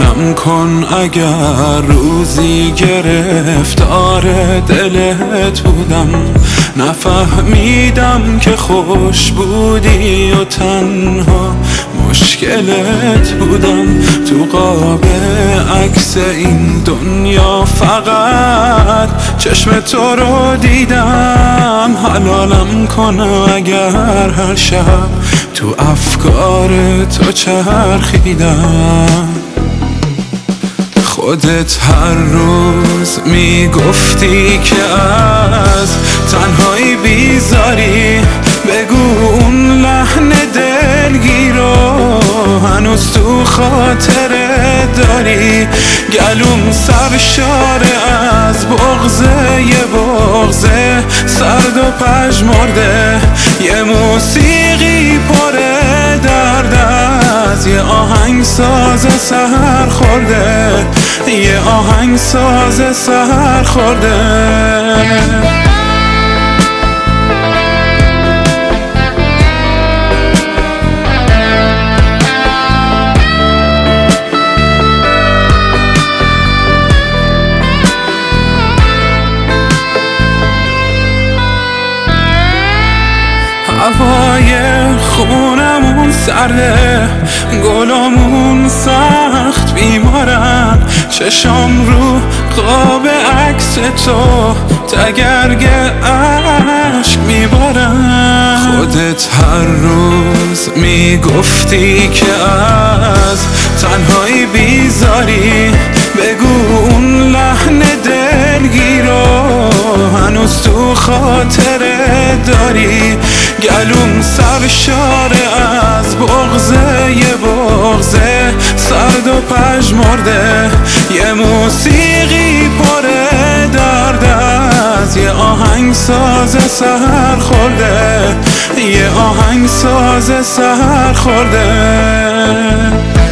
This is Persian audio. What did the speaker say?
حلالم کن اگر روزی گرفتار دلت بودم، نفهمیدم که خوش بودی و تنها مشکلت بودم. تو قاب عکس این دنیا فقط چشم تو رو دیدم. حلالم کن اگر هر شب تو افکار تو چرخیدم. خودت هر روز میگفتی که از تنهایی بیزاری، بگو اون لحن دلگیر رو هنوز تو خاطره داری. گلوم سرشاره از بغضه، یه بغضه سرد و پژمرده، یه موسیقی پره درد از یه آهنگ ساز سحر خورده، یه آهنگ ساز سحر خورده. هوای خونمون سرده، گلامون سخت بیمارن، چشم رو قاب عکس تو تگرگ عشق میبارن. خودت هر روز میگفتی که از تنهایی بیزاری، بگو اون لحن دلگیر رو هنوز تو خاطره داری. گلوم سرشاره از بغضه، یه بغضه سرد و پژمرده، یه موسیقی پره درد از یه آهنگ ساز سحر خورده، یه آهنگ ساز سحر خورده.